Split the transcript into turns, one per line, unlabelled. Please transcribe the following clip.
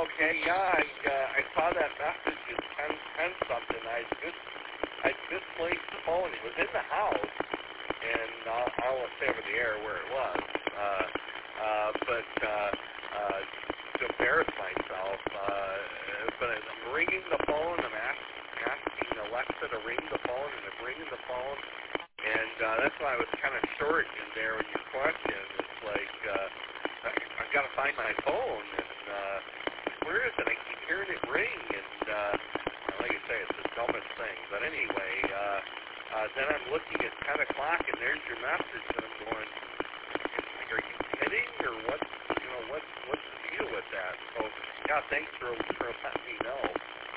Okay, yeah, I saw that message at 10 something. I misplaced the phone. It was in the house, and I'll say over the air where it was. To embarrass myself, but I'm ringing the phone. I'm asking Alexa to ring the phone, and I'm ringing the phone, and that's why I was kind of short in there in your question. It's like I've got to find my phone, and where is it? I keep hearing it ring, and like I say, it's the dumbest thing. But anyway, then I'm looking at 10 o'clock, and there's your message, and I'm going, are you kidding, or what's the deal with that? So, yeah, thanks for letting me know.